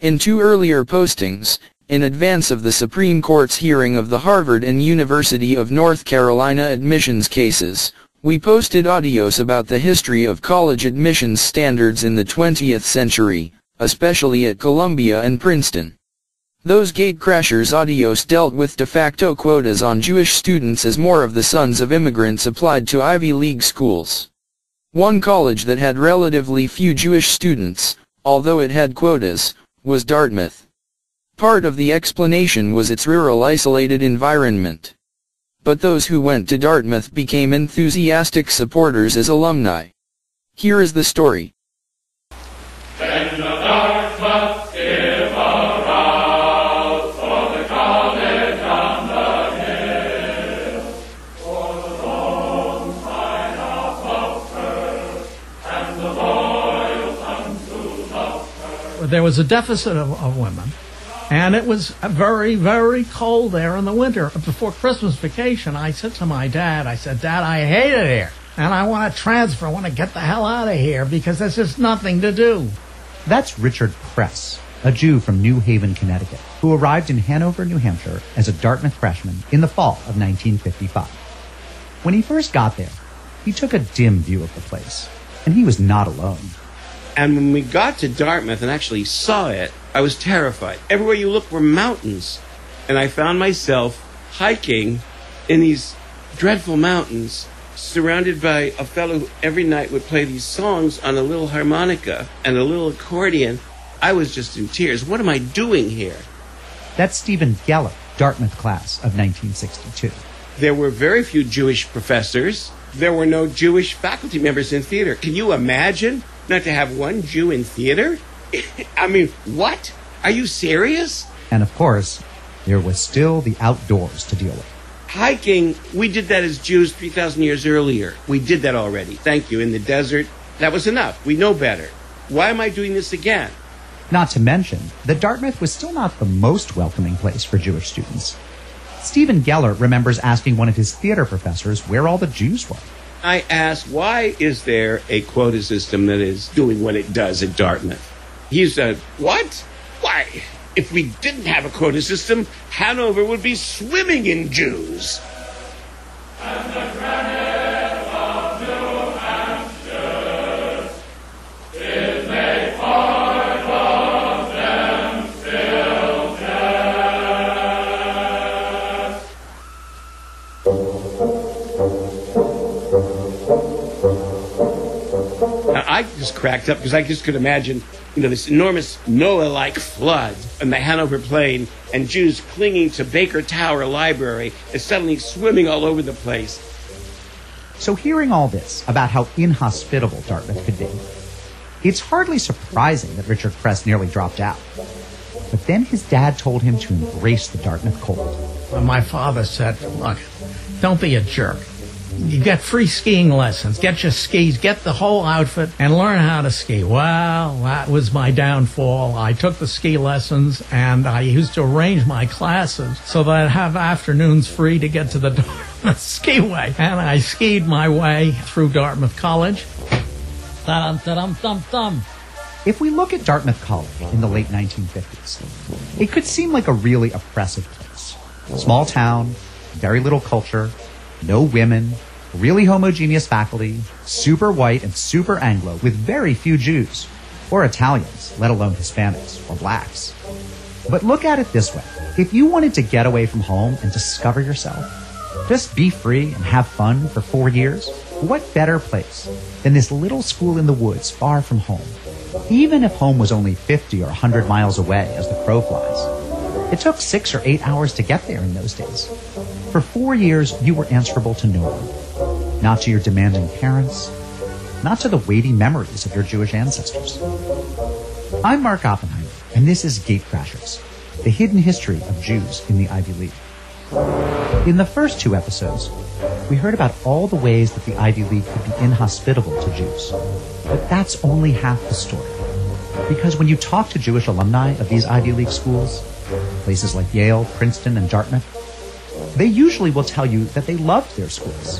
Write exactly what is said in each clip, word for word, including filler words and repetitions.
In two earlier postings, in advance of the Supreme Court's hearing of the Harvard and University of North Carolina admissions cases, we posted audios about the history of college admissions standards in the twentieth century, especially at Columbia and Princeton. Those gatecrashers audios dealt with de facto quotas on Jewish students as more of the sons of immigrants applied to Ivy League schools. One college that had relatively few Jewish students, although it had quotas, was Dartmouth. Part of the explanation was its rural isolated environment. But those who went to Dartmouth became enthusiastic supporters as alumni. Here is the story. Then the Dartmouth give a rout for the college on the hill, for the lone side of her, and the loyal sons who loved her. There was a deficit of, of women. And it was very, very cold there in the winter. Before Christmas vacation, I said to my dad, I said, Dad, I hate it here. And I want to transfer. I want to get the hell out of here because there's just nothing to do. That's Richard Press, a Jew from New Haven, Connecticut, who arrived in Hanover, New Hampshire as a Dartmouth freshman in the fall of nineteen fifty-five. When he first got there, he took a dim view of the place, and he was not alone. And when we got to Dartmouth and actually saw it, I was terrified. Everywhere you look were mountains. And I found myself hiking in these dreadful mountains, surrounded by a fellow who every night would play these songs on a little harmonica and a little accordion. I was just in tears. What am I doing here? That's Stephen Geller, Dartmouth class of nineteen sixty-two. There were very few Jewish professors. There were no Jewish faculty members in theater. Can you imagine not to have one Jew in theater? I mean, what? Are you serious? And of course, there was still the outdoors to deal with. Hiking, we did that as Jews three thousand years earlier. We did that already. Thank you. In the desert, that was enough. We know better. Why am I doing this again? Not to mention that Dartmouth was still not the most welcoming place for Jewish students. Stephen Geller remembers asking one of his theater professors where all the Jews were. I asked, why is there a quota system that is doing what it does at Dartmouth? He said, what? Why, if we didn't have a quota system, Hanover would be swimming in Jews. And the granite of New Hampshire is made part of them still Now, I just cracked up because I just could imagine, you know, this enormous Noah-like flood on the Hanover Plain and Jews clinging to Baker Tower Library and suddenly swimming all over the place. So hearing all this about how inhospitable Dartmouth could be, it's hardly surprising that Richard Press nearly dropped out. But then his dad told him to embrace the Dartmouth cold. And my father said, look, don't be a jerk. You get free skiing lessons. Get your skis, get the whole outfit, and learn how to ski. Well, that was my downfall. I took the ski lessons, and I used to arrange my classes so that I'd have afternoons free to get to the Dartmouth skiway. And I skied my way through Dartmouth College. Da-dum, da-dum, dum, dum. If we look at Dartmouth College in the late nineteen fifties, it could seem like a really oppressive place. Small town, very little culture, no women, really homogeneous faculty, super white and super Anglo with very few Jews, or Italians, let alone Hispanics or blacks. But look at it this way. If you wanted to get away from home and discover yourself, just be free and have fun for four years, what better place than this little school in the woods far from home? Even if home was only fifty or one hundred miles away as the crow flies. It took six or eight hours to get there in those days. For four years, you were answerable to no one. Not to your demanding parents, not to the weighty memories of your Jewish ancestors. I'm Mark Oppenheimer, and this is Gatecrashers, the hidden history of Jews in the Ivy League. In the first two episodes, we heard about all the ways that the Ivy League could be inhospitable to Jews. But that's only half the story. Because when you talk to Jewish alumni of these Ivy League schools, places like Yale, Princeton, and Dartmouth, they usually will tell you that they loved their schools.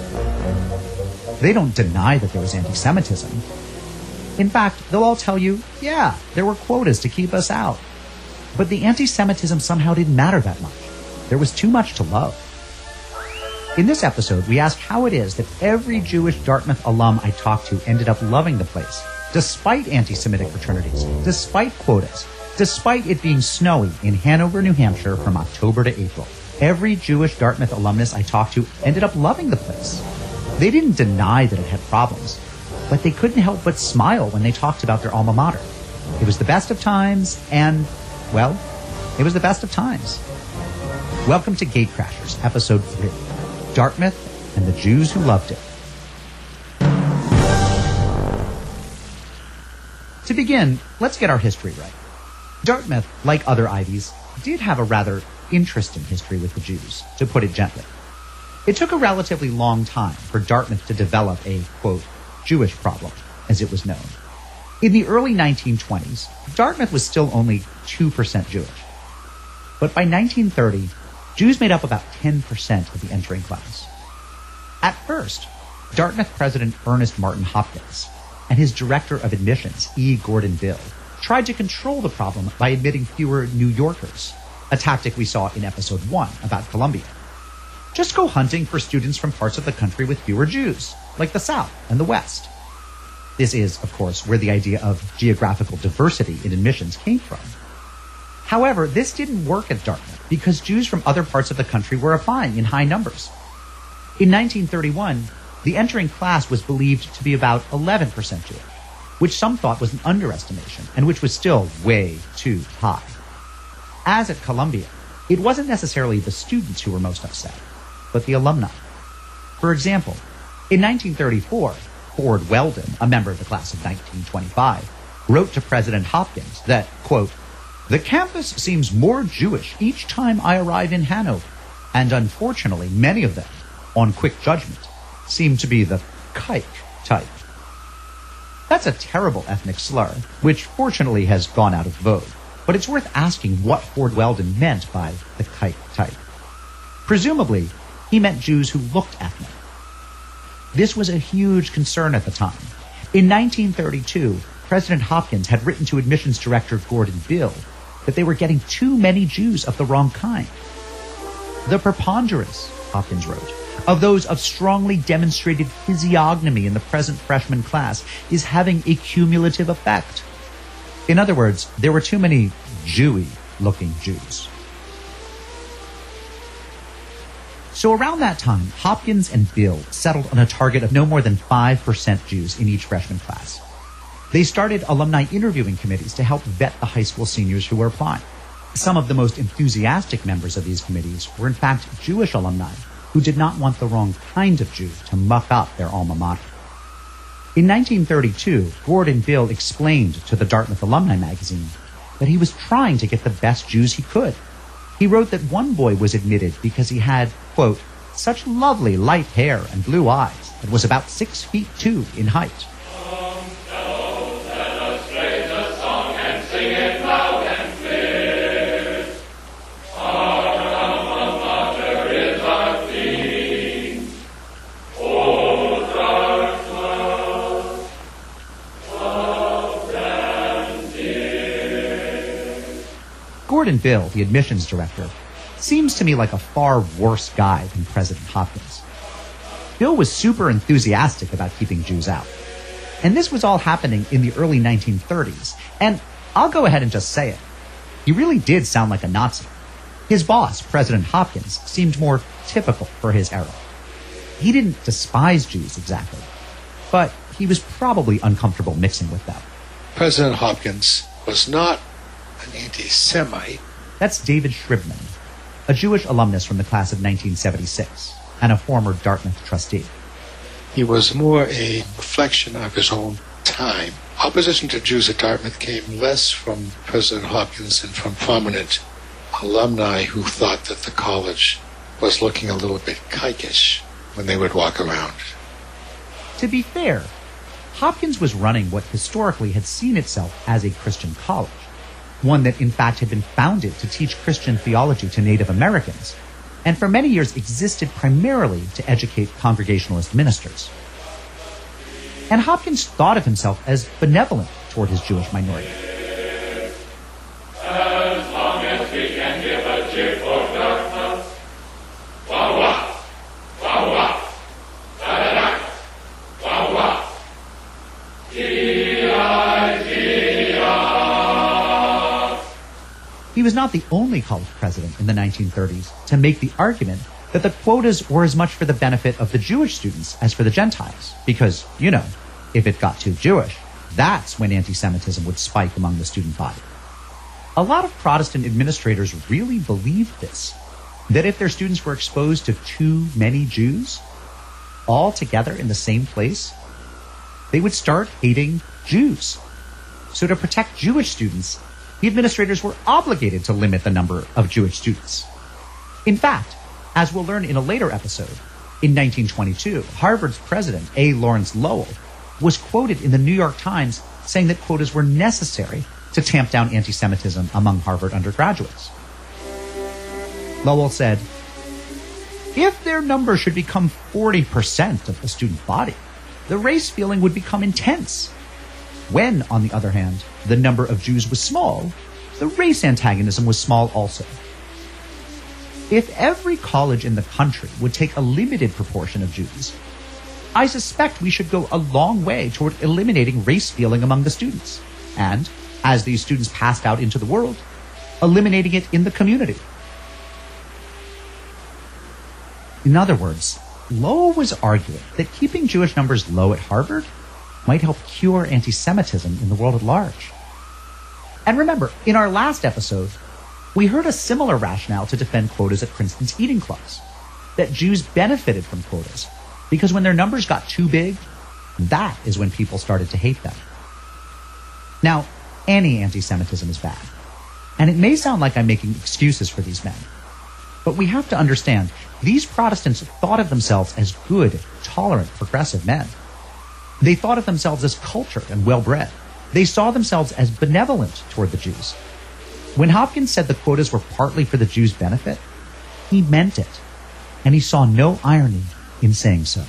They don't deny that there was anti-Semitism. In fact, they'll all tell you, yeah, there were quotas to keep us out. But the anti-Semitism somehow didn't matter that much. There was too much to love. In this episode, we ask how it is that every Jewish Dartmouth alum I talked to ended up loving the place, despite anti-Semitic fraternities, despite quotas, despite it being snowy in Hanover, New Hampshire from October to April. Every Jewish Dartmouth alumnus I talked to ended up loving the place. They didn't deny that it had problems, but they couldn't help but smile when they talked about their alma mater. It was the best of times, and, well, it was the best of times. Welcome to Gatecrashers, Episode three, Dartmouth and the Jews Who Loved It. To begin, let's get our history right. Dartmouth, like other Ivies, did have a rather interesting history with the Jews, to put it gently. It took a relatively long time for Dartmouth to develop a, quote, Jewish problem, as it was known. In the early nineteen twenties, Dartmouth was still only two percent Jewish. But by nineteen thirty, Jews made up about ten percent of the entering class. At first, Dartmouth President Ernest Martin Hopkins and his Director of Admissions, E. Gordon Bill, tried to control the problem by admitting fewer New Yorkers, a tactic we saw in Episode one about Columbia. Just go hunting for students from parts of the country with fewer Jews, like the South and the West. This is, of course, where the idea of geographical diversity in admissions came from. However, this didn't work at Dartmouth because Jews from other parts of the country were applying in high numbers. In nineteen thirty-one, the entering class was believed to be about eleven percent Jewish, which some thought was an underestimation and which was still way too high. As at Columbia, it wasn't necessarily the students who were most upset, but the alumni. For example, in nineteen thirty-four, Ford Weldon, a member of the class of nineteen twenty-five, wrote to President Hopkins that, quote, "The campus seems more Jewish each time I arrive in Hanover, and unfortunately many of them, on quick judgment, seem to be the kike type." That's a terrible ethnic slur, which fortunately has gone out of vogue, but it's worth asking what Ford Weldon meant by the kike type. Presumably, he meant Jews who looked ethnic. This was a huge concern at the time. In nineteen thirty-two, President Hopkins had written to Admissions Director Gordon Bill that they were getting too many Jews of the wrong kind. The preponderance, Hopkins wrote, of those of strongly demonstrated physiognomy in the present freshman class is having a cumulative effect. In other words, there were too many Jewy-looking Jews. So around that time, Hopkins and Bill settled on a target of no more than five percent Jews in each freshman class. They started alumni interviewing committees to help vet the high school seniors who were applying. Some of the most enthusiastic members of these committees were in fact Jewish alumni who did not want the wrong kind of Jew to muck up their alma mater. In nineteen thirty-two, Gordon Bill explained to the Dartmouth Alumni magazine that he was trying to get the best Jews he could. He wrote that one boy was admitted because he had, quote, such lovely light hair and blue eyes and was about six feet two in height. Gordon Bill, the admissions director, seems to me like a far worse guy than President Hopkins. Bill was super enthusiastic about keeping Jews out. And this was all happening in the early nineteen thirties. And I'll go ahead and just say it. He really did sound like a Nazi. His boss, President Hopkins, seemed more typical for his era. He didn't despise Jews exactly, but he was probably uncomfortable mixing with them. President Hopkins was not an anti-Semite. That's David Shribman, a Jewish alumnus from the class of nineteen seventy-six and a former Dartmouth trustee. He was more a reflection of his own time. Opposition to Jews at Dartmouth came less from President Hopkins and from prominent alumni who thought that the college was looking a little bit kikish when they would walk around. To be fair, Hopkins was running what historically had seen itself as a Christian college, one that in fact had been founded to teach Christian theology to Native Americans, and for many years existed primarily to educate Congregationalist ministers. And Hopkins thought of himself as benevolent toward his Jewish minority. As He was not the only college president in the nineteen thirties to make the argument that the quotas were as much for the benefit of the Jewish students as for the Gentiles. Because, you know, if it got too Jewish, that's when anti-Semitism would spike among the student body. A lot of Protestant administrators really believed this, that if their students were exposed to too many Jews, all together in the same place, they would start hating Jews. So to protect Jewish students, the administrators were obligated to limit the number of Jewish students. In fact, as we'll learn in a later episode, in nineteen twenty-two, Harvard's president, A. Lawrence Lowell, was quoted in the New York Times saying that quotas were necessary to tamp down anti-Semitism among Harvard undergraduates. Lowell said, "If their number should become forty percent of the student body, the race feeling would become intense. When, on the other hand, the number of Jews was small, the race antagonism was small also. If every college in the country would take a limited proportion of Jews, I suspect we should go a long way toward eliminating race feeling among the students, and, as these students passed out into the world, eliminating it in the community." In other words, Lowell was arguing that keeping Jewish numbers low at Harvard might help cure anti-Semitism in the world at large. And remember, in our last episode, we heard a similar rationale to defend quotas at Princeton's eating clubs, that Jews benefited from quotas because when their numbers got too big, that is when people started to hate them. Now, any anti-Semitism is bad, and it may sound like I'm making excuses for these men, but we have to understand these Protestants thought of themselves as good, tolerant, progressive men. They thought of themselves as cultured and well-bred. They saw themselves as benevolent toward the Jews. When Hopkins said the quotas were partly for the Jews' benefit, he meant it, and he saw no irony in saying so.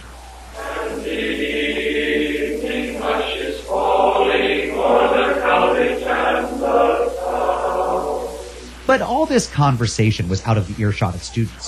But all this conversation was out of the earshot of students.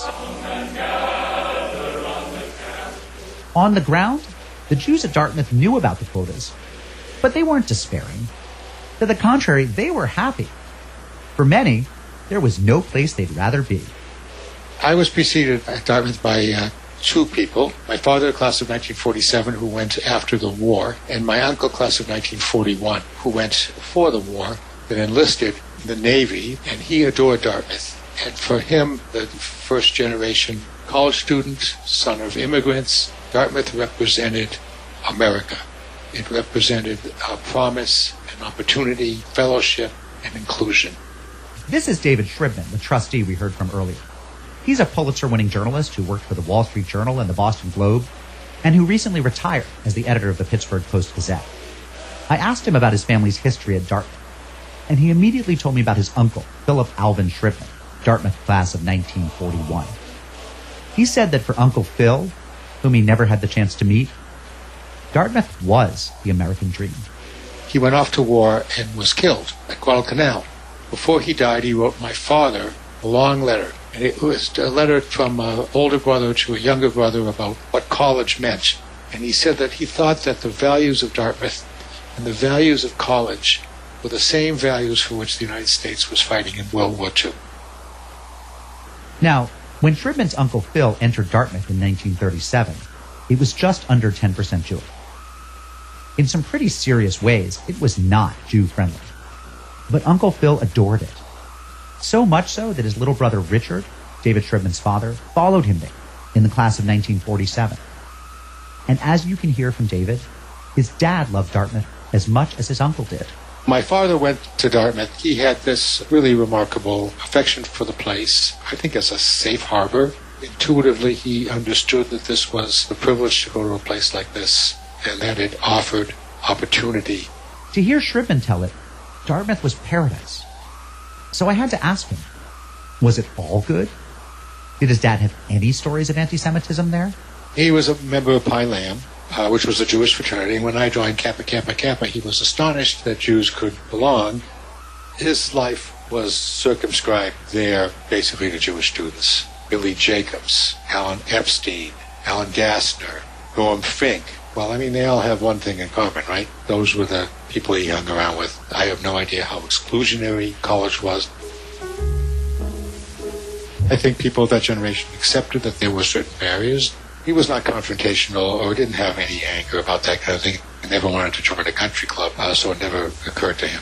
On the ground, the Jews at Dartmouth knew about the quotas, but they weren't despairing. To the contrary, they were happy. For many, there was no place they'd rather be. I was preceded at Dartmouth by uh, two people. My father, class of nineteen forty-seven, who went after the war, and my uncle, class of nineteen forty-one, who went for the war, that enlisted in the Navy, and he adored Dartmouth. And for him, the first generation college student, son of immigrants, Dartmouth represented America. It represented a promise, an opportunity, fellowship, and inclusion. This is David Shribman, the trustee we heard from earlier. He's a Pulitzer-winning journalist who worked for the Wall Street Journal and the Boston Globe, and who recently retired as the editor of the Pittsburgh Post-Gazette. I asked him about his family's history at Dartmouth, and he immediately told me about his uncle, Philip Alvin Shribman, Dartmouth class of nineteen forty-one. He said that for Uncle Phil, whom he never had the chance to meet, Dartmouth was the American dream. He went off to war and was killed at Guadalcanal. Before he died, he wrote my father a long letter. And it was a letter from an older brother to a younger brother about what college meant. And he said that he thought that the values of Dartmouth and the values of college were the same values for which the United States was fighting in World War Two. Now, when Shribman's Uncle Phil entered Dartmouth in nineteen thirty-seven, it was just under ten percent Jewish. In some pretty serious ways, it was not Jew-friendly. But Uncle Phil adored it. So much so that his little brother Richard, David Shribman's father, followed him there in the class of nineteen forty-seven. And as you can hear from David, his dad loved Dartmouth as much as his uncle did. My father went to Dartmouth. He had this really remarkable affection for the place, I think as a safe harbor. Intuitively, he understood that this was a privilege to go to a place like this, and that it offered opportunity. To hear Shribman tell it, Dartmouth was paradise. So I had to ask him, was it all good? Did his dad have any stories of anti-Semitism there? He was a member of Pi Lam, uh, which was a Jewish fraternity. And when I joined Kappa Kappa Kappa, he was astonished that Jews could belong. His life was circumscribed there basically to Jewish students. Billy Jacobs, Alan Epstein, Alan Gassner, Norm Fink. Well, I mean, they all have one thing in common, right? Those were the people he hung around with. I have no idea how exclusionary college was. I think people of that generation accepted that there were certain barriers. He was not confrontational or didn't have any anger about that kind of thing. He never wanted to join a country club, uh, so it never occurred to him.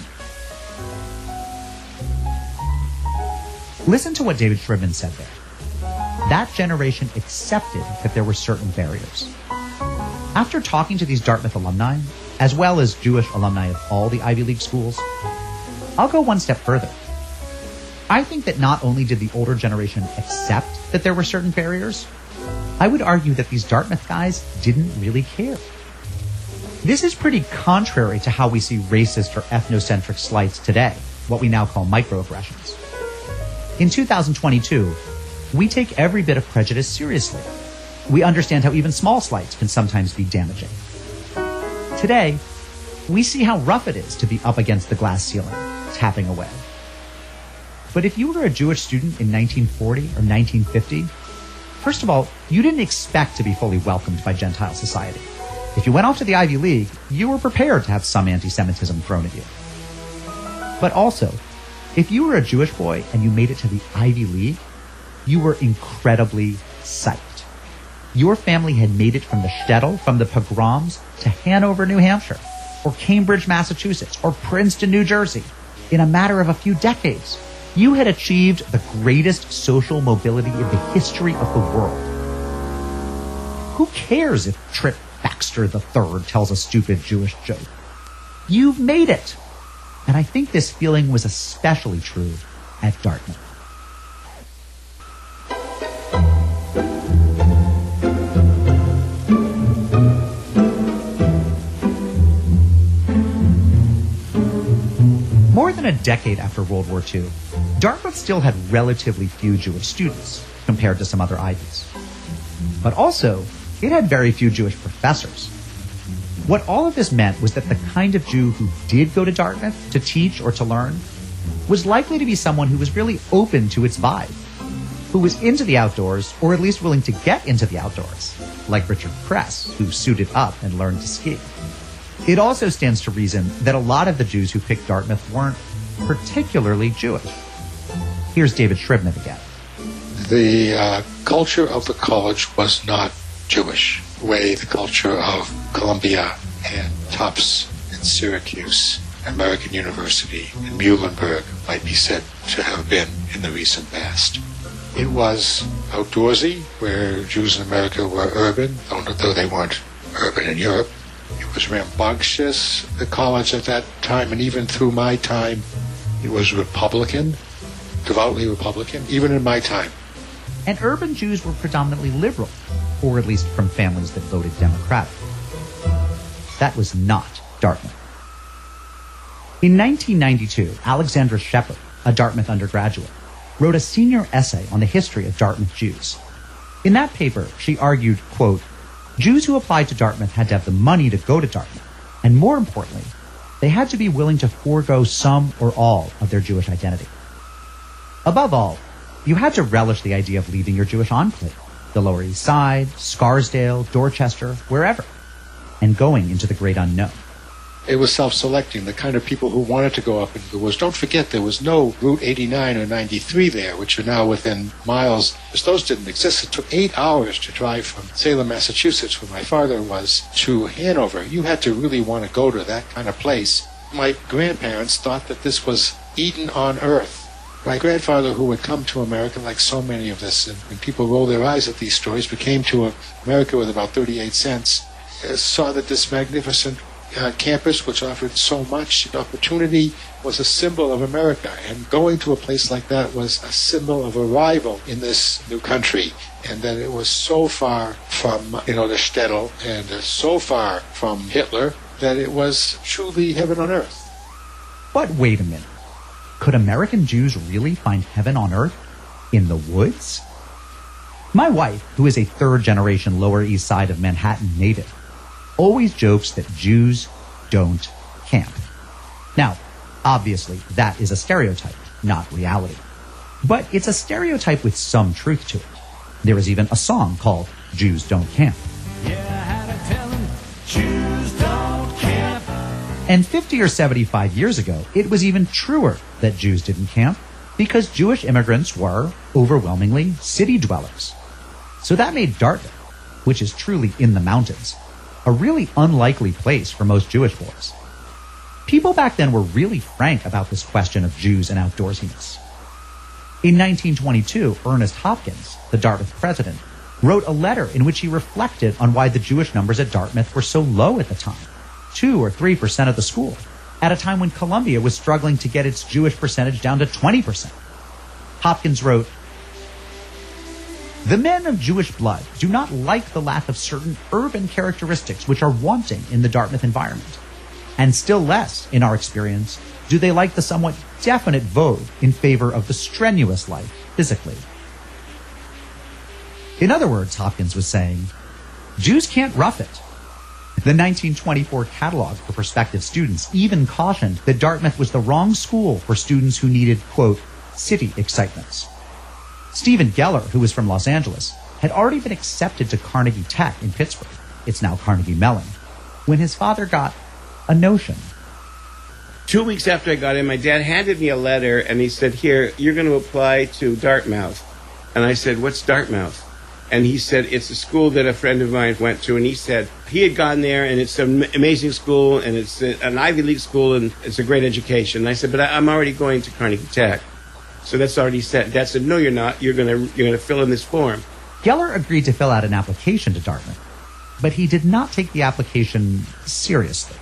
Listen to what David Shribman said there. That generation accepted that there were certain barriers. After talking to these Dartmouth alumni, as well as Jewish alumni of all the Ivy League schools, I'll go one step further. I think that not only did the older generation accept that there were certain barriers, I would argue that these Dartmouth guys didn't really care. This is pretty contrary to how we see racist or ethnocentric slights today, what we now call microaggressions. In two thousand twenty-two, we take every bit of prejudice seriously. We understand how even small slights can sometimes be damaging. Today, we see how rough it is to be up against the glass ceiling, tapping away. But if you were a Jewish student in nineteen forty or nineteen fifty, first of all, you didn't expect to be fully welcomed by Gentile society. If you went off to the Ivy League, you were prepared to have some anti-Semitism thrown at you. But also, if you were a Jewish boy and you made it to the Ivy League, you were incredibly psyched. Your family had made it from the shtetl, from the pogroms, to Hanover, New Hampshire, or Cambridge, Massachusetts, or Princeton, New Jersey, in a matter of a few decades. You had achieved the greatest social mobility in the history of the world. Who cares if Trip Baxter the Third tells a stupid Jewish joke? You've made it! And I think this feeling was especially true at Dartmouth. More than a decade after World War Two, Dartmouth still had relatively few Jewish students compared to some other Ivies. But also, it had very few Jewish professors. What all of this meant was that the kind of Jew who did go to Dartmouth to teach or to learn was likely to be someone who was really open to its vibe, who was into the outdoors, or at least willing to get into the outdoors, like Richard Kress, who suited up and learned to ski. It also stands to reason that a lot of the Jews who picked Dartmouth weren't particularly Jewish. Here's David Shribman again. The uh, culture of the college was not Jewish, the way the culture of Columbia and Tufts and Syracuse, American University, and Muhlenberg might be said to have been in the recent past. It was outdoorsy, where Jews in America were urban, though they weren't urban in Europe. It was rambunctious, the college at that time, and even through my time, it was Republican, devoutly Republican, even in my time. And urban Jews were predominantly liberal, or at least from families that voted Democratic. That was not Dartmouth. In nineteen ninety-two, Alexandra Shepard, a Dartmouth undergraduate, wrote a senior essay on the history of Dartmouth Jews. In that paper, she argued, quote, Jews who applied to Dartmouth had to have the money to go to Dartmouth, and more importantly, they had to be willing to forego some or all of their Jewish identity. Above all, you had to relish the idea of leaving your Jewish enclave, the Lower East Side, Scarsdale, Dorchester, wherever, and going into the great unknown. It was self-selecting, the kind of people who wanted to go up into the woods. Don't forget, there was no Route eighty-nine or ninety-three there, which are now within miles. Those didn't exist. It took eight hours to drive from Salem, Massachusetts, where my father was, to Hanover. You had to really want to go to that kind of place. My grandparents thought that this was Eden on earth. My grandfather, who had come to America, like so many of us, and when people roll their eyes at these stories, but came to America with about thirty-eight cents, uh, saw that this magnificent uh, campus, which offered so much opportunity, was a symbol of America. And going to a place like that was a symbol of arrival in this new country. And that it was so far from, you know, the shtetl, and uh, so far from Hitler, that it was truly heaven on earth. But wait a minute. Could American Jews really find heaven on earth in the woods? My wife, who is a third-generation Lower East Side of Manhattan native, always jokes that Jews don't camp. Now, obviously, that is a stereotype, not reality. But it's a stereotype with some truth to it. There is even a song called Jews Don't Camp. Yeah, I had to tell them, Jews don't camp. And fifty or seventy-five years ago, it was even truer that Jews didn't camp. because Jewish immigrants were overwhelmingly city dwellers. So that made Dartmouth, which is truly in the mountains, a really unlikely place for most Jewish boys. People back then were really frank about this question of Jews and outdoorsiness. In nineteen twenty-two, Ernest Hopkins, the Dartmouth president, wrote a letter in which he reflected on why the Jewish numbers at Dartmouth were so low at the time, two or three percent of the school, at a time when Columbia was struggling to get its Jewish percentage down to twenty percent. Hopkins wrote, "The men of Jewish blood do not like the lack of certain urban characteristics which are wanting in the Dartmouth environment. And still less, in our experience, do they like the somewhat definite vogue in favor of the strenuous life physically." In other words, Hopkins was saying, Jews can't rough it. The nineteen twenty-four catalog for prospective students even cautioned that Dartmouth was the wrong school for students who needed, quote, city excitements. Stephen Geller, who was from Los Angeles, had already been accepted to Carnegie Tech in Pittsburgh, it's now Carnegie Mellon, when his father got a notion. Two weeks after I got in, my dad handed me a letter, and he said, here, you're going to apply to Dartmouth. And I said, what's Dartmouth? And he said, it's a school that a friend of mine went to, and he said he had gone there, and it's an amazing school, and it's a, an Ivy League school, and it's a great education. And I said, but I, I'm already going to Carnegie Tech. So that's already set. Dad said, no, you're not. You're going to you're going to fill in this form. Geller agreed to fill out an application to Dartmouth, but he did not take the application seriously.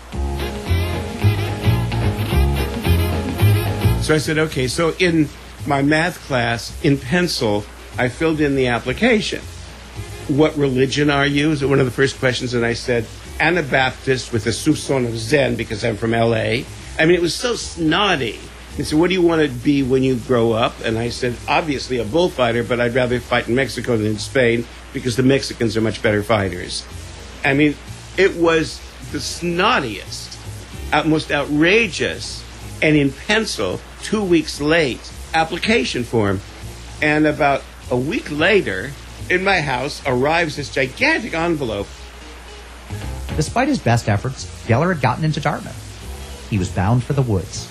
So I said, okay, so in my math class, in pencil, I filled in the application. What religion are you? Was one of the first questions, and I said, Anabaptist with a soupçon of Zen because I'm from L A. I mean, it was so snotty. He said, what do you want to be when you grow up? And I said, obviously a bullfighter, but I'd rather fight in Mexico than in Spain because the Mexicans are much better fighters. I mean, it was the snottiest, out, most outrageous, and in pencil, two weeks late, application form. And about a week later, in my house, arrives this gigantic envelope. Despite his best efforts, Geller had gotten into Dartmouth. He was bound for the woods.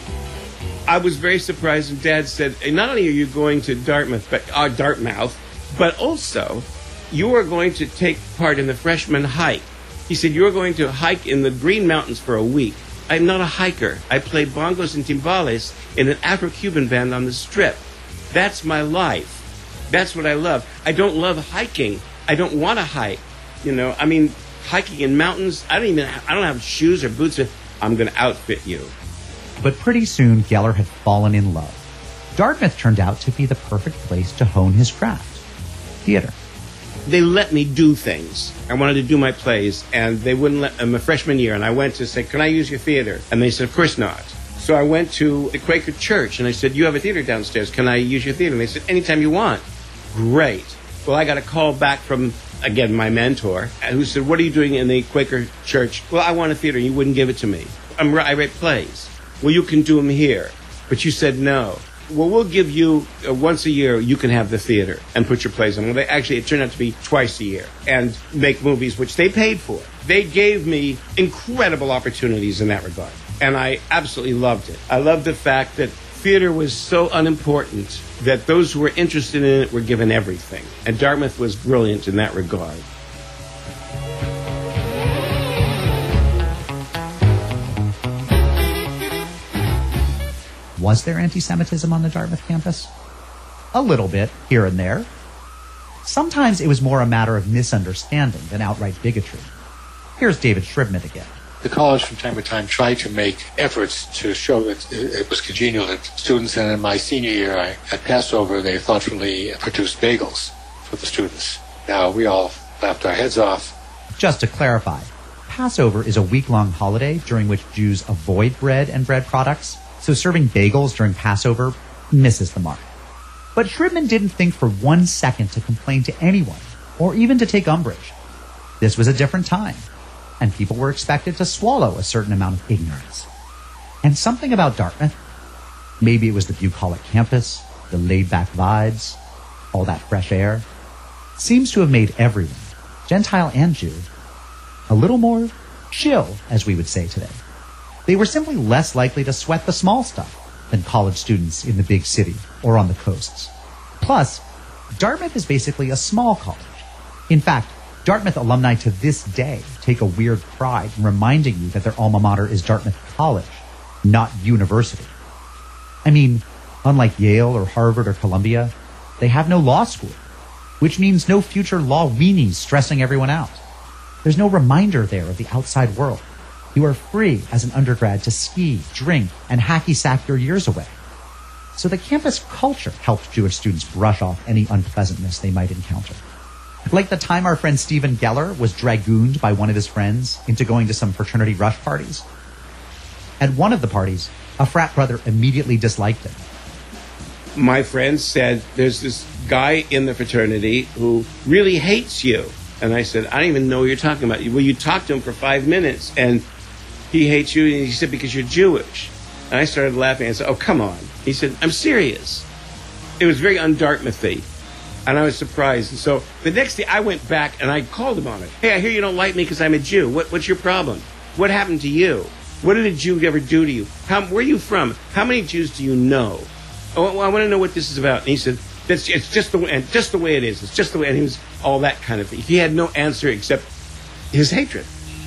I was very surprised, and Dad said, not only are you going to Dartmouth, but uh, Dartmouth, but also you are going to take part in the freshman hike. He said, you're going to hike in the Green Mountains for a week. I'm not a hiker. I play bongos and timbales in an Afro-Cuban band on the Strip. That's my life. That's what I love. I don't love hiking. I don't want to hike. You know, I mean, hiking in mountains, I don't even, I don't have shoes or boots. I'm going to outfit you. But pretty soon, Geller had fallen in love. Dartmouth turned out to be the perfect place to hone his craft. Theater. They let me do things. I wanted to do my plays, and they wouldn't let them. A freshman year, and I went to say, can I use your theater? And they said, of course not. So I went to the Quaker Church, and I said, you have a theater downstairs. Can I use your theater? And they said, anytime you want. Great. Well, I got a call back from, again, my mentor, who said, what are you doing in the Quaker Church? Well, I want a theater. You wouldn't give it to me. I'm, I write plays. Well, you can do them here. But you said no. Well, we'll give you, uh, once a year, you can have the theater and put your plays on. Well, they, actually, it turned out to be twice a year, and make movies, which they paid for. They gave me incredible opportunities in that regard, and I absolutely loved it. I loved the fact that theater was so unimportant that those who were interested in it were given everything, and Dartmouth was brilliant in that regard. Was there anti-Semitism on the Dartmouth campus? A little bit, here and there. Sometimes it was more a matter of misunderstanding than outright bigotry. Here's David Shribman again. The college from time to time tried to make efforts to show that it was congenial to students, and in my senior year I, at Passover they thoughtfully produced bagels for the students. Now we all laughed our heads off. Just to clarify, Passover is a week-long holiday during which Jews avoid bread and bread products. So serving bagels during Passover misses the mark. But Shribman didn't think for one second to complain to anyone, or even to take umbrage. This was a different time, and people were expected to swallow a certain amount of ignorance. And something about Dartmouth, maybe it was the bucolic campus, the laid-back vibes, all that fresh air, seems to have made everyone, Gentile and Jew, a little more chill, as we would say today. They were simply less likely to sweat the small stuff, than college students in the big city or on the coasts. Plus, Dartmouth is basically a small college. In fact, Dartmouth alumni to this day take a weird pride in reminding you that their alma mater is Dartmouth College, not university. I mean, unlike Yale or Harvard or Columbia, they have no law school, which means no future law weenies stressing everyone out. There's no reminder there of the outside world. You are free as an undergrad to ski, drink, and hacky-sack your years away. So the campus culture helped Jewish students brush off any unpleasantness they might encounter. Like the time our friend Stephen Geller was dragooned by one of his friends into going to some fraternity rush parties. At one of the parties, a frat brother immediately disliked him. My friend said, there's this guy in the fraternity who really hates you. And I said, I don't even know what you're talking about. Well, you talked to him for five minutes, and he hates you, and he said, because you're Jewish. And I started laughing. I said, oh, come on. He said, I'm serious. It was very un-Dartmouthy. And I was surprised. And so the next day, I went back, and I called him on it. Hey, I hear you don't like me because I'm a Jew. What, what's your problem? What happened to you? What did a Jew ever do to you? How, where are you from? How many Jews do you know? Oh, I want to know what this is about. And he said, That's, it's just the way, and just the way it is. It's just the way, and he was all that kind of thing. He had no answer except his hatred.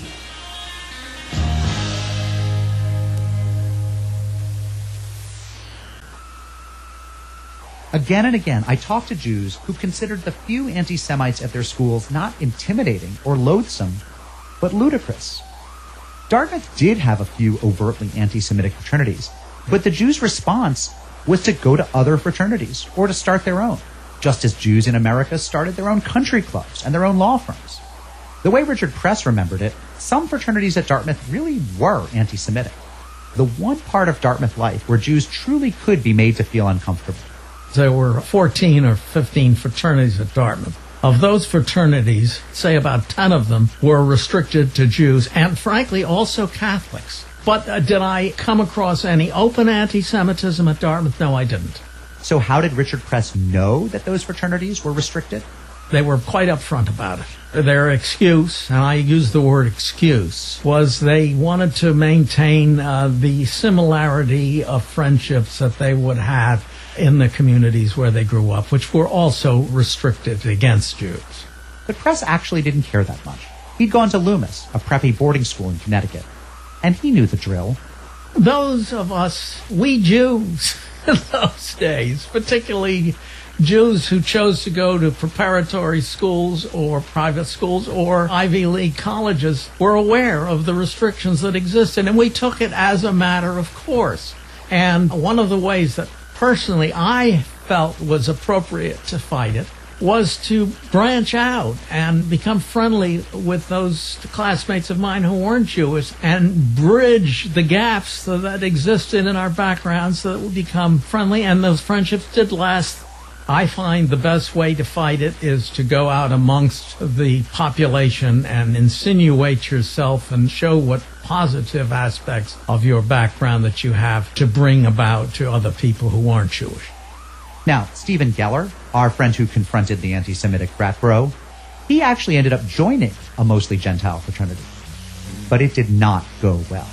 Again and again, I talked to Jews who considered the few anti-Semites at their schools not intimidating or loathsome, but ludicrous. Dartmouth did have a few overtly anti-Semitic fraternities, but the Jews' response was to go to other fraternities or to start their own, just as Jews in America started their own country clubs and their own law firms. The way Richard Press remembered it, some fraternities at Dartmouth really were anti-Semitic. The one part of Dartmouth life where Jews truly could be made to feel uncomfortable. There were fourteen or fifteen fraternities at Dartmouth. Of those fraternities, say about ten of them were restricted to Jews and, frankly, also Catholics. But uh, did I come across any open anti-Semitism at Dartmouth? No, I didn't. So how did Richard Press know that those fraternities were restricted? They were quite upfront about it. Their excuse, and I use the word excuse, was they wanted to maintain uh, the similarity of friendships that they would have in the communities where they grew up, which were also restricted against Jews. But Press actually didn't care that much. He'd gone to Loomis, a preppy boarding school in Connecticut, and he knew the drill. Those of us, we Jews in those days, particularly Jews who chose to go to preparatory schools or private schools or Ivy League colleges, were aware of the restrictions that existed, and we took it as a matter of course. And one of the ways that personally I felt was appropriate to fight it was to branch out and become friendly with those classmates of mine who weren't Jewish and bridge the gaps that existed in our backgrounds so that we become friendly, and those friendships did last. I find the best way to fight it is to go out amongst the population and insinuate yourself and show what positive aspects of your background that you have to bring about to other people who aren't Jewish. Now, Stephen Geller, our friend who confronted the anti-Semitic frat bro, he actually ended up joining a mostly Gentile fraternity. But it did not go well.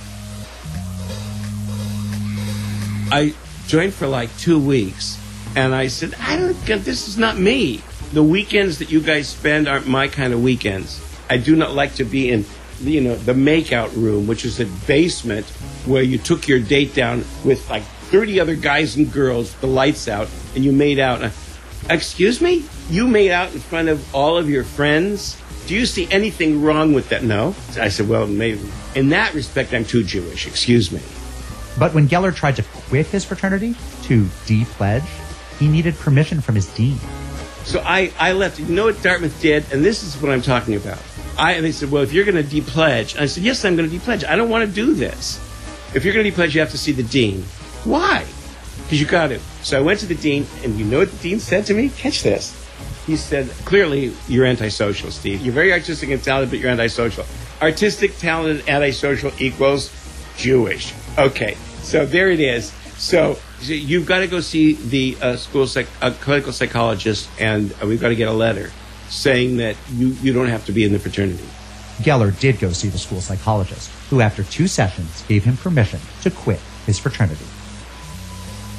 I joined for like two weeks, and I said, I don't get, this is not me. The weekends that you guys spend aren't my kind of weekends. I do not like to be in, you know, the makeout room, which is a basement where you took your date down with like thirty other guys and girls, the lights out, and you made out. Uh, Excuse me? You made out in front of all of your friends? Do you see anything wrong with that? No. I said, well, maybe. In that respect, I'm too Jewish. Excuse me. But when Geller tried to quit his fraternity, to de-pledge, he needed permission from his dean. So I, I left. You know what Dartmouth did? And this is what I'm talking about. I, and they said, well, if you're going to de-pledge. I said, yes, I'm going to de-pledge. I don't want to do this. If you're going to de-pledge, you have to see the dean. Why? Because you got to. So I went to the dean, and you know what the dean said to me? Catch this. He said, clearly, you're antisocial, Steve. You're very artistic and talented, but you're antisocial. Artistic, talented, antisocial equals Jewish. Okay, so there it is. So you've got to go see the uh, school psych- uh, clinical psychologist, and uh, we've got to get a letter saying that you, you don't have to be in the fraternity. Geller did go see the school psychologist, who after two sessions gave him permission to quit his fraternity.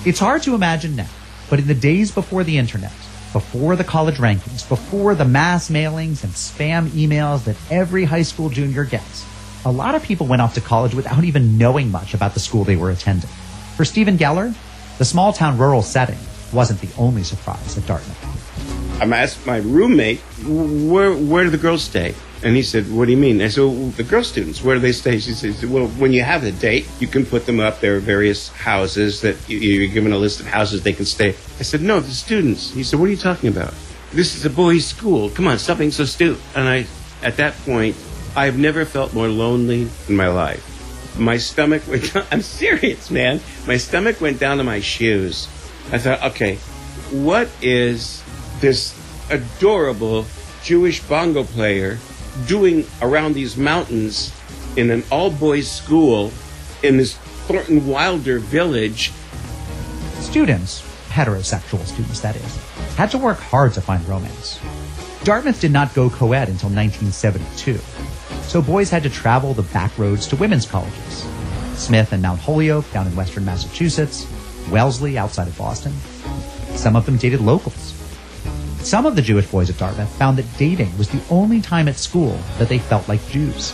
It's hard to imagine now, but in the days before the internet, before the college rankings, before the mass mailings and spam emails that every high school junior gets, a lot of people went off to college without even knowing much about the school they were attending. For Stephen Geller, the small-town rural setting wasn't the only surprise at Dartmouth. I asked my roommate, where where do the girls stay? And he said, what do you mean? I said, well, the girl students, where do they stay? She said, well, when you have a date, you can put them up. There are various houses that you, you're given a list of houses they can stay. I said, no, the students. He said, what are you talking about? This is a boys' school. Come on, stop being so stupid. And I, at that point, I've never felt more lonely in my life. My stomach went down. I'm serious, man. My stomach went down to my shoes. I thought, okay, what is this adorable Jewish bongo player doing around these mountains in an all-boys school in this Thornton Wilder village? Students, heterosexual students that is, had to work hard to find romance. Dartmouth did not go co-ed until nineteen seventy-two, so boys had to travel the back roads to women's colleges. Smith and Mount Holyoke down in western Massachusetts, Wellesley outside of Boston. Some of them dated locals. Some of the Jewish boys at Dartmouth found that dating was the only time at school that they felt like Jews.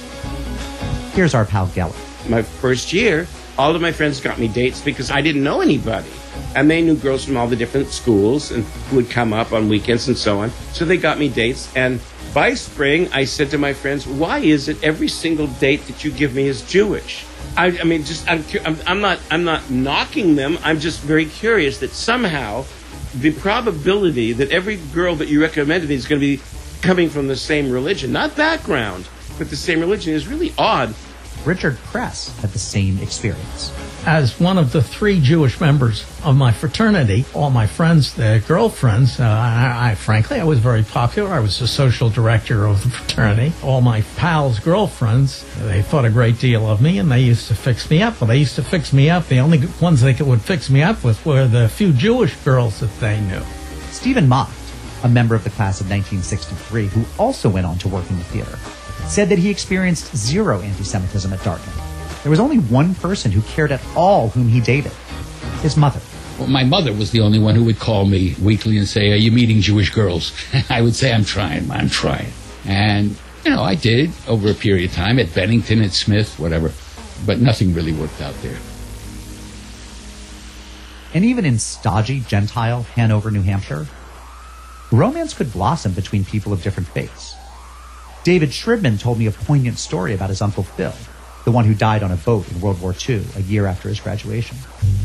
Here's our pal Geller. My first year, all of my friends got me dates because I didn't know anybody. And they knew girls from all the different schools and would come up on weekends and so on. So they got me dates. And by spring, I said to my friends, why is it every single date that you give me is Jewish? I, I mean, just I'm, I'm, I'm not I'm not knocking them. I'm just very curious that somehow the probability that every girl that you recommend to me is going to be coming from the same religion, not background, but the same religion, is really odd. Richard Press had the same experience. As one of the three Jewish members of my fraternity, all my friends, their girlfriends, uh, I, I frankly, I was very popular. I was the social director of the fraternity. All my pals' girlfriends, they thought a great deal of me, and they used to fix me up. Well, they used to fix me up. The only ones they could, would fix me up with were the few Jewish girls that they knew. Stephen Mocht, a member of the class of nineteen sixty-three, who also went on to work in the theater, said that he experienced zero anti-Semitism at Dartmouth. There was only one person who cared at all whom he dated, his mother. Well, my mother was the only one who would call me weekly and say, are you meeting Jewish girls? I would say, I'm trying, I'm trying. And, you know, I did over a period of time at Bennington, at Smith, whatever. But nothing really worked out there. And even in stodgy, Gentile Hanover, New Hampshire, romance could blossom between people of different faiths. David Shribman told me a poignant story about his Uncle Phil, the one who died on a boat in World War Two, a year after his graduation.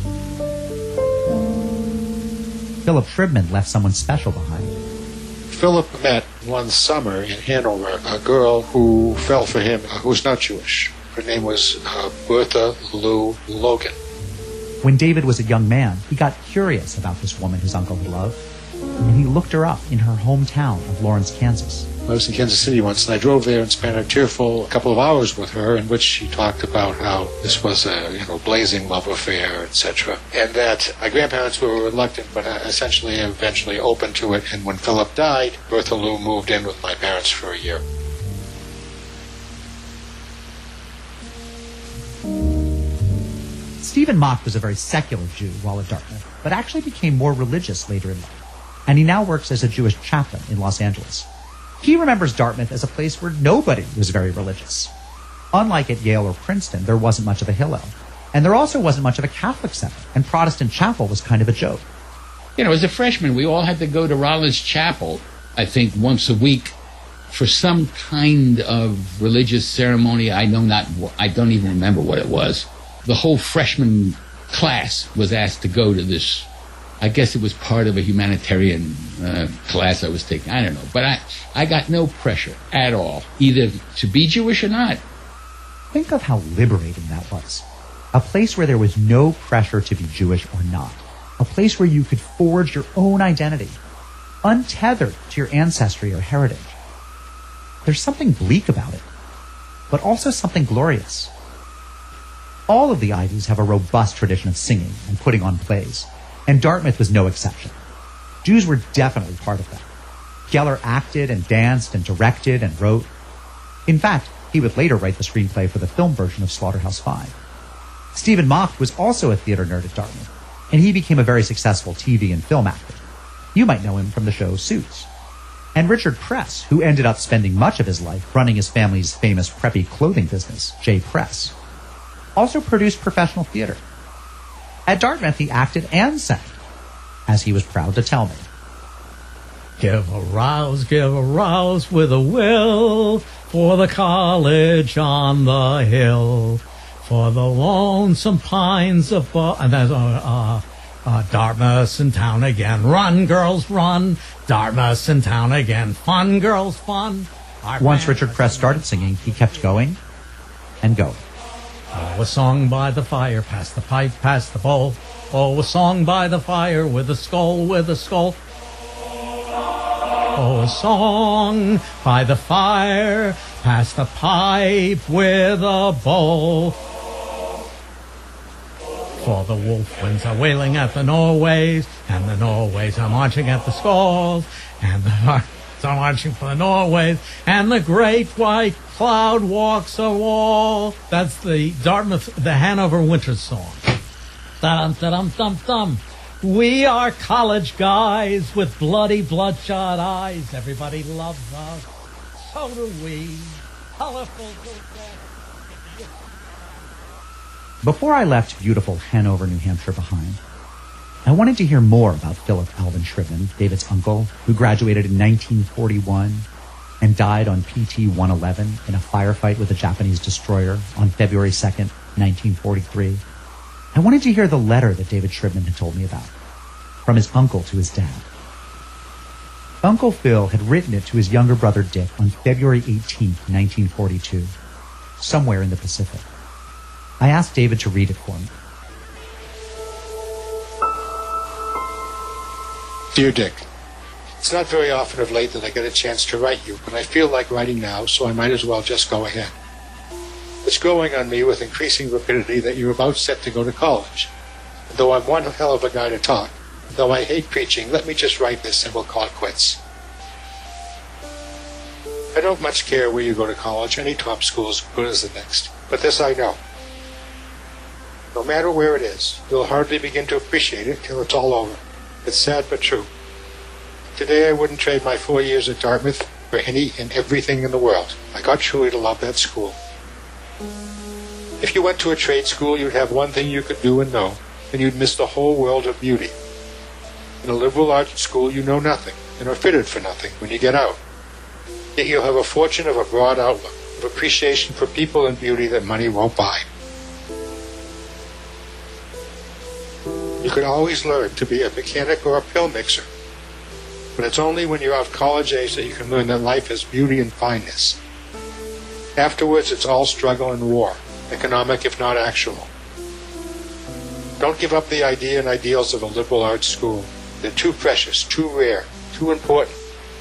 Philip Shribman left someone special behind. Philip met one summer in Hanover a girl who fell for him, uh, who was not Jewish. Her name was uh, Bertha Lou Logan. When David was a young man, he got curious about this woman his uncle had loved, and he looked her up in her hometown of Lawrence, Kansas. I was in Kansas City once, and I drove there and spent a tearful couple of hours with her, in which she talked about how this was a you know blazing love affair, et cetera, and that my grandparents were reluctant, but essentially eventually open to it. And when Philip died, Bertha Lou moved in with my parents for a year. Stephen Mocht was a very secular Jew while at Dartmouth, but actually became more religious later in life, and he now works as a Jewish chaplain in Los Angeles. He remembers Dartmouth as a place where nobody was very religious. Unlike at Yale or Princeton, there wasn't much of a Hillel. And there also wasn't much of a Catholic center, and Protestant chapel was kind of a joke. You know, as a freshman, we all had to go to Rollins Chapel, I think, once a week for some kind of religious ceremony. I know not, I don't even remember what it was. The whole freshman class was asked to go to this. I guess it was part of a humanitarian uh, class I was taking. I don't know. But I, I got no pressure at all, either to be Jewish or not. Think of how liberating that was. A place where there was no pressure to be Jewish or not. A place where you could forge your own identity, untethered to your ancestry or heritage. There's something bleak about it, but also something glorious. All of the Ivies have a robust tradition of singing and putting on plays, and Dartmouth was no exception. Jews were definitely part of that. Geller acted and danced and directed and wrote. In fact, he would later write the screenplay for the film version of Slaughterhouse Five. Stephen Mocht was also a theater nerd at Dartmouth, and he became a very successful T V and film actor. You might know him from the show Suits. And Richard Press, who ended up spending much of his life running his family's famous preppy clothing business, J. Press, also produced professional theater. At Dartmouth, he acted and sang, as he was proud to tell me. Give a rouse, give a rouse with a will, for the college on the hill, for the lonesome pines above, and that's, uh, uh, uh, Dartmouth's in town again. Run, girls, run. Dartmouth's in town again. Fun, girls, fun. Our Once Richard Press started singing, he kept going and going. Oh, a song by the fire, pass the pipe, pass the bowl. Oh, a song by the fire, with a skull, with a skull. Oh, a song by the fire, pass the pipe with a bowl. For the wolf winds are wailing at the Norways, and the Norways are marching at the Skalds, and the Norways are marching for the Norways, and the great white cloud walks a wall. That's the Dartmouth, the Hanover Winters song. Da-dum, da-dum, dum, dum. We are college guys with bloody, bloodshot eyes. Everybody loves us. So do we. Colorful. Before I left beautiful Hanover, New Hampshire behind, I wanted to hear more about Philip Alvin Shribman, David's uncle, who graduated in nineteen forty-one and died on P T one eleven in a firefight with a Japanese destroyer on February second, nineteen forty-three. I wanted to hear the letter that David Shribman had told me about, from his uncle to his dad. Uncle Phil had written it to his younger brother Dick on February eighteenth, nineteen forty-two, somewhere in the Pacific. I asked David to read it for me. Dear Dick, it's not very often of late that I get a chance to write you, but I feel like writing now, so I might as well just go ahead. It's growing on me with increasing rapidity that you're about set to go to college. And though I'm one hell of a guy to talk, though I hate preaching, let me just write this and we'll call it quits. I don't much care where you go to college. Any top school is as good as the next. But this I know. No matter where it is, you'll hardly begin to appreciate it till it's all over. It's sad but true. Today I wouldn't trade my four years at Dartmouth for any and everything in the world. I got truly to love that school. If you went to a trade school, you'd have one thing you could do and know, and you'd miss the whole world of beauty. In a liberal arts school, you know nothing, and are fitted for nothing when you get out. Yet you'll have a fortune of a broad outlook, of appreciation for people and beauty that money won't buy. You could always learn to be a mechanic or a pill mixer, but it's only when you're of college age that you can learn that life has beauty and fineness. Afterwards, it's all struggle and war, economic if not actual. Don't give up the idea and ideals of a liberal arts school. They're too precious, too rare, too important.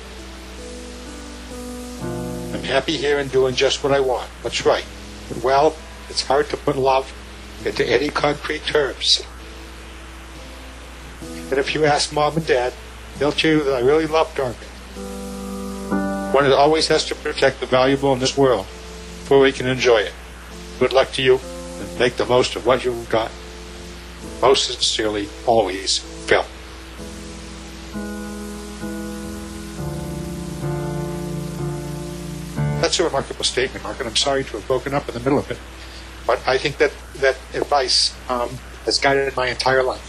I'm happy here and doing just what I want, what's right. But, well, it's hard to put love into any concrete terms. And if you ask Mom and Dad, they'll tell you that I really love Dartmouth. One always has to protect the valuable in this world before we can enjoy it. Good luck to you, and make the most of what you've got. Most sincerely, always, Phil. That's a remarkable statement, Mark, and I'm sorry to have broken up in the middle of it. But I think that that advice um, has guided my entire life.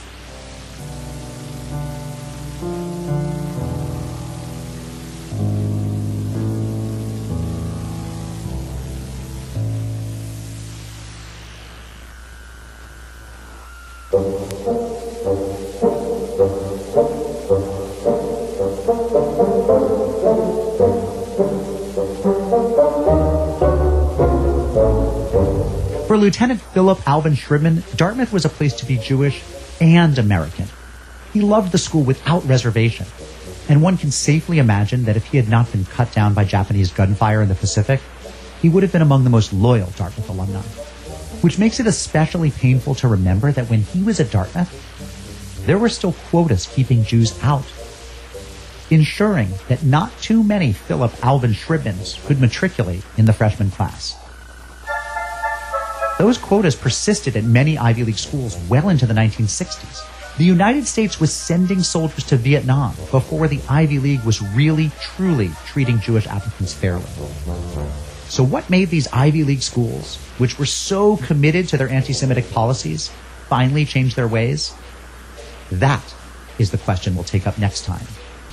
For Lieutenant Philip Alvin Shribman, Dartmouth was a place to be Jewish and American. He loved the school without reservation, and one can safely imagine that if he had not been cut down by Japanese gunfire in the Pacific, he would have been among the most loyal Dartmouth alumni. Which makes it especially painful to remember that when he was at Dartmouth, there were still quotas keeping Jews out, ensuring that not too many Philip Alvin Shribmans could matriculate in the freshman class. Those quotas persisted at many Ivy League schools well into the nineteen sixties, The United States was sending soldiers to Vietnam before the Ivy League was really, truly treating Jewish applicants fairly. So what made these Ivy League schools, which were so committed to their anti-Semitic policies, finally change their ways? That is the question we'll take up next time.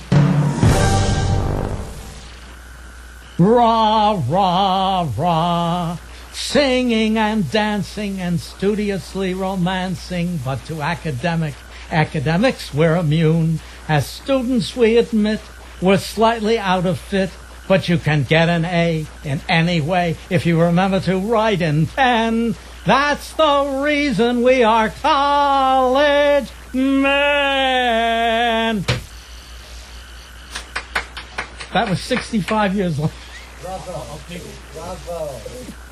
Rah, rah, rah, singing and dancing and studiously romancing, but to academic academics we're immune. As students we admit we're slightly out of fit, but you can get an A in any way if you remember to write in pen. That's the reason we are college men. That was sixty-five years later. Bravo. Bravo.